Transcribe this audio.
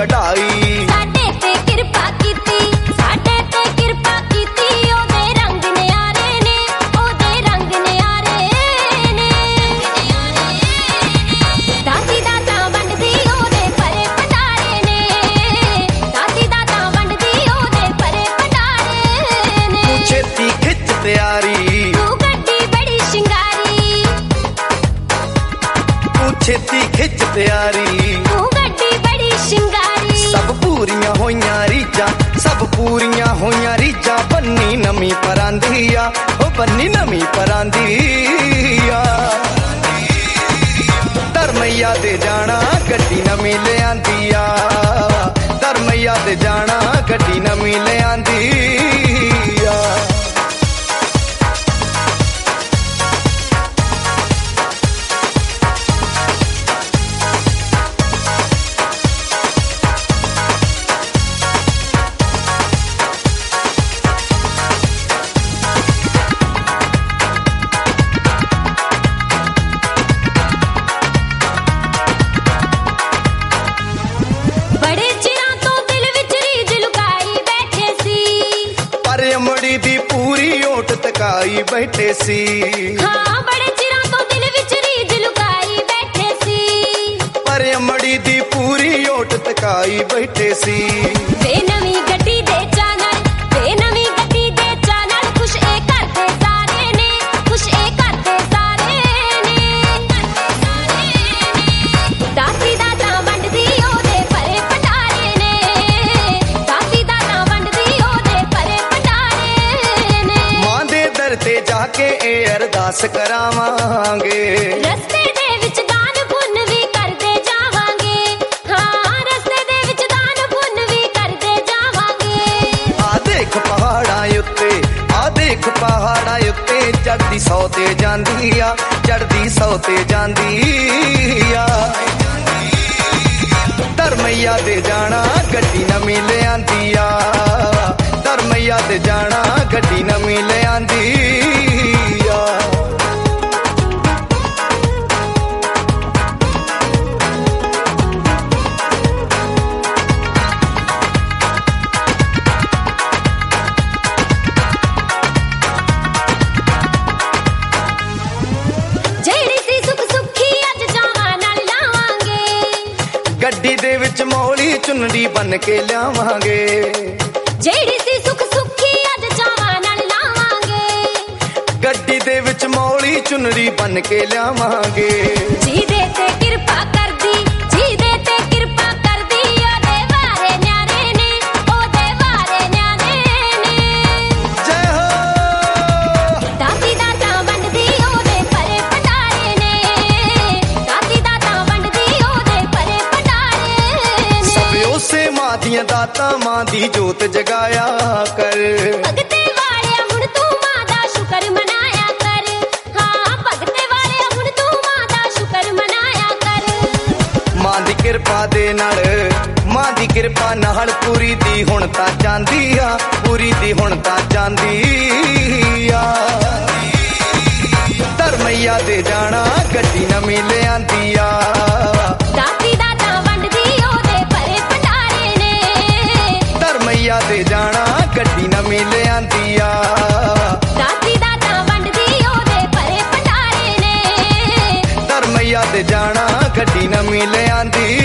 ਕਢਾਈ। ਸਾਡੇ ਤੇ ਕਿਰਪਾ ਕੀਤੀ, ਸਾਡੇ ਤੇ ਕਿਰਪਾ ਕੀਤੀ, ਉਹਦੇ ਰੰਗ ਨਿਆਰੇ ਨੇ, ਉਹਦੇ ਰੰਗ ਨਿਆਰੇ ਨੇ। ਦਾਦੀ ਦਾਦਾ ਵੰਡਦੀ ਉਹਦੇ ਭਰੇ ਭੰਡਾਰੇ ਨੇ, ਦਾਦੀ ਦਾਦਾ ਵੰਡਦੀ ਉਹਦੇ ਭਰੇ ਭੰਡਾਰੇ ਨੇ। ਤੂੰ ਛੇਤੀ ਖਿੱਚ ਤਿਆਰੀ, ਤੂੰ ਗੱਡੀ ਬੜੀ ਸ਼ਿੰਗਾਰੀ, ਤੂੰ ਛੇਤੀ ਖਿੱਚ ਤਿਆਰੀ। ਤੂੰ ਗੱਡੀ ਬੜੀ ਸ਼ਿੰਗਾਰੀ। ਸਭ ਪੂਰੀਆਂ ਹੋਈਆਂ ਰੀਝਾਂ, ਸਭ ਪੂਰੀਆਂ ਹੋਈਆਂ ਰੀਝਾਂ, ਬੰਨੀ ਨਵੀਂ ਪਰਾਂਦੀ ਆ, ਉਹ ਬੰਨੀ ਨਵੀਂ ਪਰਾਂਦੀ ਆ। ਧਰਮਈਆ ਤੇ ਜਾਣਾ ਗੱਡੀ ਨਵੀਂ ਲਿਆਂਦੀ ਆ, ਧਰਮਈਆ ਤੇ ਜਾਣਾ ਗੱਡੀ ਨਵੀਂ ਲਿਆਂਦੀ ਆ। ਬੜੇ ਚਿਰਾਂ ਤੋਂ ਦਿਲ ਵਿੱਚ ਰੀਝ ਲੁਕਾਈ ਬੈਠੇ ਸੀ, ਪਰ ਅਮੜੀ ਦੀ ਪੂਰੀ ਓਟ ਤਕਾਈ ਬੈਠੇ ਸੀ। ਹਾਂ ਬੜੇ ਚਿਰਾਂ ਤੋਂ ਦਿਲ ਵਿੱਚ ਰੀਝ ਲੁਕਾਈ ਬੈਠੇ ਸੀ। ਪਰ ਅਮੜੀ ਦੀ ਪੂਰੀ ਓਟ ਤਕਾਈ ਬੈਠੇ ਸੀ। ਵੇ ਨਵੀਂ ਗੱਡੀ ਦੇ ਚਾਅ ਨਾਲ, ਵੇ ਨਵੀਂ ਗੱਡੀ ਦੇ ਚਾਅ ਨਾਲ, ਖੁਸ਼ ਇਹ ਘਰ ਦੇ ਸਾਰੇ ਨੇ, ਖੁਸ਼ ਇਹ ਘਰ ਦੇ ਸਾਰੇ ਨੇ। ਦਾਦੀ ਦਾਦਾ ਵੰਡਦੀ ਉਹਦੇ ਭਰੇ ਭੰਡਾਰੇ ਨੇ, ਦਾਦੀ ਦਾਦਾ ਵੰਡਦੀ ਉਹਦੇ ਭਰੇ ਭੰਡਾਰੇ ਨੇ। ਮਾਂ ਦੇ ਦਰ ਤੇ ਜਾ ਕੇ ਇਹ ਅਰਦਾਸ ਕਰਾਵਾਂਗੇ, ਰਸਤੇ ਦੇ ਵਿੱਚ ਦਾਨ ਪੁੰਨ ਵੀ ਕਰਦੇ ਜਾਵਾਂਗੇ, ਹਾਂ ਰਸਤੇ ਦੇ ਵਿੱਚ ਦਾਨ ਪੁੰਨ ਵੀ ਕਰਦੇ ਜਾਵਾਂਗੇ। ਆ ਦੇਖ ਪਹਾੜਾਂ ਉੱਤੇ, ਆ ਦੇਖ ਪਹਾੜਾਂ ਉੱਤੇ, ਚੜ੍ਹਦੀ ਸੌ ਤੇ ਜਾਂਦੀ ਆ, ਚੜ੍ਹਦੀ ਸੌ ਤੇ ਜਾਂਦੀ ਆ। ਧਰਮਈਆ ਤੇ ਜਾਣਾ ਗੱਡੀ ਨਵੀਂ ਲਿਆਂਦੀ ਆ, ਧਰਮਈਆ ਤੇ ਜਾਣਾ ਗੱਡੀ ਨਵੀਂ ਲਿਆਂਦੀ ਆ। ਜਿਹੜੀ ਸੀ ਸੁੱਖ ਸੁੱਖੀ ਅੱਜ ਜਾਵਾਂ ਨਾਲ ਲਾਵਾਂਗੇ, ਗੱਡੀ ਦੇ ਵਿੱਚ ਮੌਲੀ ਚੁੰਨੜੀ ਬਨ ਕੇ ਲਿਆਵਾਂਗੇ, ਜਿਹੜੀ ਸੀ ਸੁੱਖ ਸੁੱਖੀ ਅੱਜ ਜਾਵਾਂ ਨਾਲ ਲਾਵਾਂਗੇ। ਗੱਡੀ ਦੇ ਵਿੱਚ ਮੌਲੀ ਚੁੰਨੜੀ ਬਨ ਕੇ ਲਿਆਵਾਂਗੇ। ਜਿਹਦੇ ਤੇ ਕਿਰਪਾ ਕਰਦੀ, ਜਿਹਦੇ ਤੇ ਕਿਰਪਾ ਕਰਦੀ, ਉਹਦੇ ਵਾਰੇ ਨਿਆਰੇ ਨੇ, ਉਹਦੇ ਵਾਰੇ ਨਿਆਰੇ ਨੇ। ਜੈ ਹੋ ਦਾਦੀ ਦਾਦਾ ਵੰਡਦੀ ਉਹਦੇ ਭਰੇ ਭੰਡਾਰੇ ਨੇ, ਦਾਦੀ ਦਾਦਾ ਵੰਡਦੀ ਉਹਦੇ ਭਰੇ ਭੰਡਾਰੇ ਨੇ। ਸਭ ਉਸੇ ਮਾਂ ਦੀਆਂ ਦਾਤਾਂ, ਮਾਂ ਦੀ ਜੋਤ ਜਗਾਇਆ ਕਰ। ਭਗਤੇ ਵਾਲਿਆ ਹੁਣ ਤੂੰ ਮਾਂ ਦਾ ਸ਼ੁਕਰ ਮਨਾਇਆ ਕਰ, ਹਾਂ ਭਗਤੇ ਵਾਲਿਆ ਹੁਣ ਤੂੰ ਮਾਂ ਦਾ ਸ਼ੁਕਰ ਮਨਾਇਆ ਕਰ। ਮਾਂ ਦੀ ਕਿਰਪਾ ਦੇ ਨਾਲ, ਮਾਂ ਦੀ ਕਿਰਪਾ ਨਾਲ ਪੂਰੀ ਦੀ ਹੁਣ ਤਾਂ ਜਾਂਦੀ ਆ, ਪੂਰੀ ਦੀ ਹੁਣ ਤਾਂ ਜਾਂਦੀ ਆ। ਧਰਮਈਆ ਤੇ ਜਾਣਾ ਗੱਡੀ ਨਵੀਂ ਲਿਆਂਦੀ ਆ, ਦਾਦੀ ਦਾਦਾ ਵੰਡਦੀ ਉਹਦੇ ਭਰੇ ਭੰਡਾਰੇ ਨੇ, ਧਰਮਈਆ ਤੇ ਜਾਣਾ ਗੱਡੀ ਨਵੀਂ ਲਿਆਂਦੀ ਆ। ਦਾਦੀ ਦਾਦਾ ਵੰਡਦੀ ਉਹਦੇ ਭਰੇ ਭੰਡਾਰੇ ਨੇ, ਧਰਮਈਆ ਤੇ ਜਾਣਾ ਗੱਡੀ ਨਵੀਂ ਲਿਆਂਦੀ